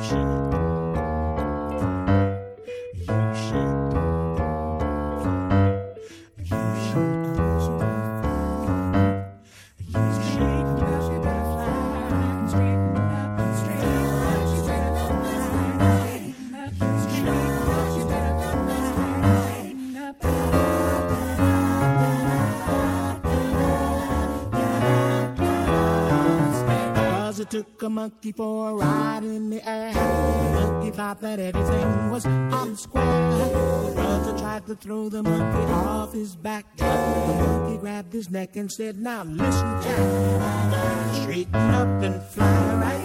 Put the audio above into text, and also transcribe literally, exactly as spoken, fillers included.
Took a monkey for a ride in the air. The monkey thought that everything was on square. The brother tried to throw the monkey off his back. The monkey grabbed his neck and said, now listen, Jack, straighten up and fly right